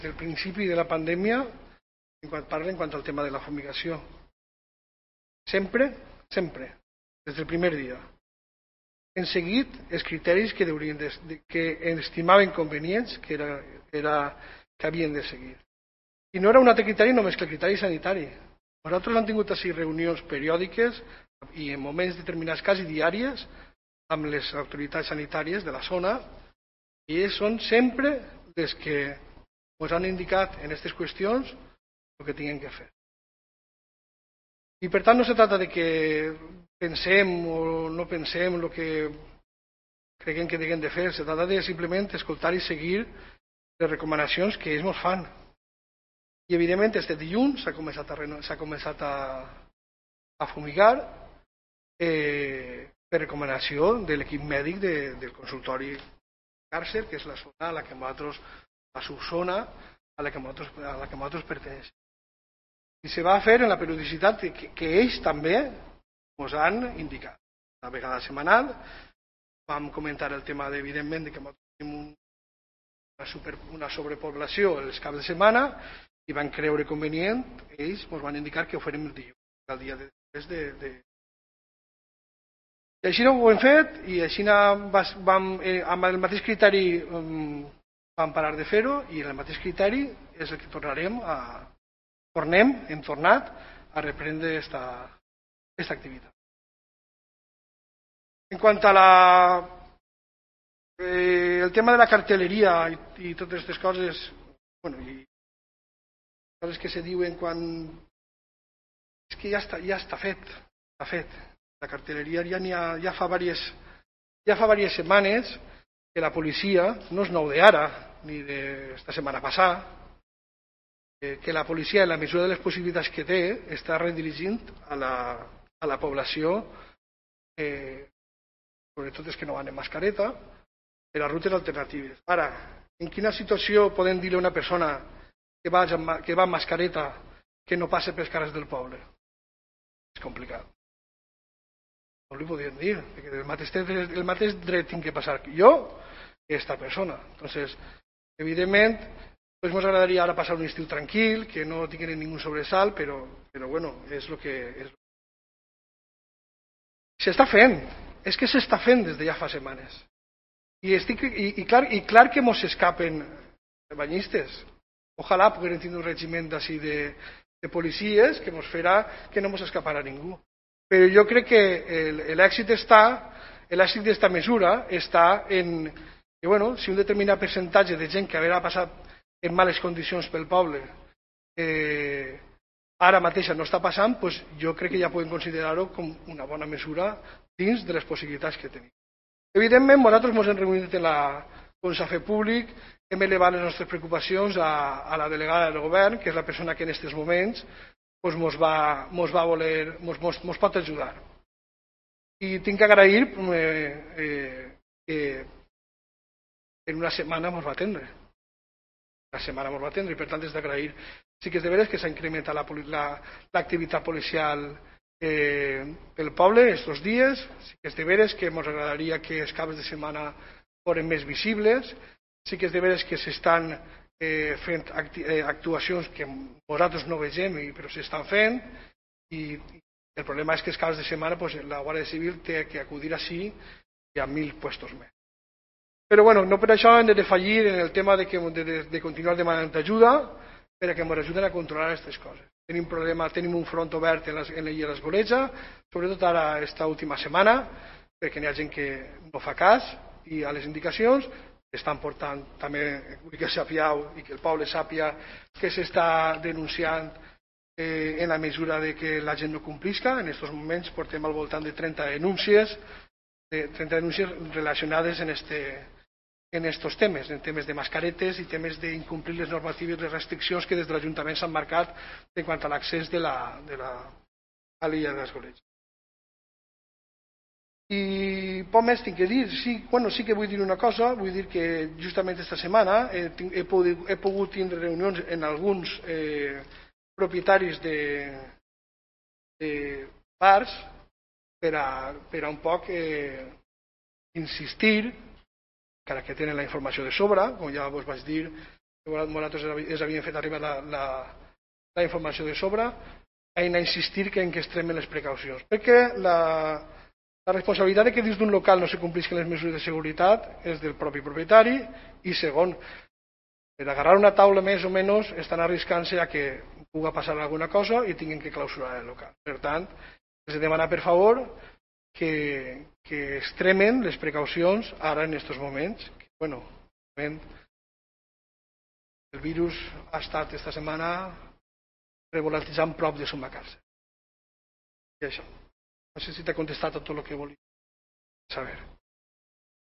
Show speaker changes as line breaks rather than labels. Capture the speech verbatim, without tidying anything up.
del principi de la pandèmia, quan parlen quant al tema de la fumigació. Sempre, sempre, des del primer dia, hem seguit els criteris que, deurien de, que estimaven convenients que, era, era, que havien de seguir. I no era un altre criteri només que el criteri sanitari. Nosaltres hem tingut així reunions periòdiques i en moments determinats, quasi diàries, amb les autoritats sanitàries de la zona, i ells són sempre les que ens han indicat en aquestes qüestions el que tinguem que fer. I per tant no se tracta de que pensem o no pensem el que creguem que haguem de fer, se tracta de simplement escoltar i seguir les recomanacions que ells ens fan. I evidentment este dilluns s'ha començat a, s'ha començat a, a fumigar eh, per recomanació de l'equip mèdic de, del consultori càrcer, que és la zona a la que nosaltres, la subzona a la que nosaltres, a la que nosaltres pertenem. I se va fer en la periodicitat que, que ells també ens han indicat. Una vegada setmanal vam comentar el tema, evidentment, de que tenim un, una, super, una sobrepoblació els caps de setmana i van creure convenient, ells ens van indicar que ho farem el dilluns, el dia després de, de... I així ho hem fet i així vam, eh, amb el mateix criteri um, vam parar de fer-ho i el mateix criteri és el que tornarem a... tornem, hem tornat a reprendre aquesta activitat. En quant a la, eh, el tema de la cartelleria i, i totes aquestes coses, bueno, i coses que se diuen quan... És que ja està, ja està fet, està fet. La cartelleria ja, ha, ja, fa diverses, ja fa diverses setmanes que la policia, no és nou d'ara, ni d'esta setmana passada, que la policia, en la mesura de les possibilitats que té, està redirigint a la, a la població, eh, sobretot els que no van en mascareta, per a rutes alternatives. Ara, en quina situació podem dir a una persona que va, que va amb mascareta que no passa pels carrers del poble? És complicat. No li podríem dir, perquè el mateix, el mateix dret tinc que passar jo i aquesta persona. Entonces, evidentment, pues ens agradaria ara passar un estiu tranquil, que no tinguin ningú sobresalt, però, però bueno, és el que... És... S'està fent, és que s'està fent des de ja fa setmanes. I, estic, i, i, clar, i clar que mos escapen banyistes. Ojalà poguérem tenir un regiment d'ací de, de policies que mos farà que no mos escaparà ningú. Però jo crec que l'èxit està, l'èxit d'esta mesura està en que, bueno, si un determinat percentatge de gent que haurà passat en males condicions pel poble eh, ara mateixa no està passant, doncs jo crec que ja podem considerar-ho com una bona mesura dins de les possibilitats que tenim. Evidentment, nosaltres ens hem reunit en la, com s'ha fet públic, hem elevat les nostres preocupacions a, a la delegada del govern, que és la persona que en aquests moments doncs mos va, mos va voler, mos, mos, mos pot ajudar. I tinc que agrair eh, eh, que en una setmana mos va atendre. Una setmana mos va atendre i per tant és d'agrair. Sí que és de veres que s'ha incrementat l'activitat la, policial eh, pel poble estos dies, sí que és de veres que mos agradaria que els caps de setmana foren més visibles, sí que és de veres que s'estan Eh, fent acti eh, actuacions que nosaltres no vegem però s'estan fent i, i el problema és que els caps de setmana pues, la Guàrdia Civil té que acudir així i a mil puestos més. Però bueno, no per això hem de defallir en el tema de, que, de, de, de continuar demanant ajuda per a que ens ajuden a controlar aquestes coses. Tenim, problema, tenim un front obert en, les, en l'illa d'Esgoleja, sobretot ara esta última setmana, perquè n'hi ha gent que no fa cas i a les indicacions estan portant, també vull que sapigueu i que el poble sàpiga que s'està denunciant eh, en la mesura de que la gent no complisca. En aquests moments portem al voltant de trenta denúncies, de trenta denúncies relacionades en este, en estos temes, en temes de mascaretes i temes d'incomplir les normatives i les restriccions que des de l'Ajuntament s'han marcat en quant a l'accés de la, de la, a l'illa d'Esgoleja. I poc més tinc que dir. Sí, bueno, sí que vull dir una cosa, vull dir que justament aquesta setmana he, he, pogut, he pogut tindre reunions en alguns eh, propietaris de, de bars per a, per a un poc eh, insistir, encara que tenen la informació de sobre, com ja vos vaig dir, nosaltres ens havien fet arribar la, la, la informació de sobre, hem d'insistir que en que extremen les precaucions, perquè la, la responsabilitat de que dins d'un local no se complisquen les mesures de seguretat és del propi propietari, i segon, per agarrar una taula més o menys estan arriscant-se a que pugui passar alguna cosa i tinguin que clausurar el local. Per tant, els he demanat per favor que, que extremen les precaucions ara en aquests moments. Que, bueno, el virus ha estat esta setmana revolatitzant prop de Sumacàrcer. I això. No sé si t'he contestat a tot el que volia saber.